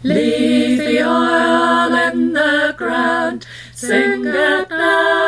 Leave the oil in the ground. Sing it now.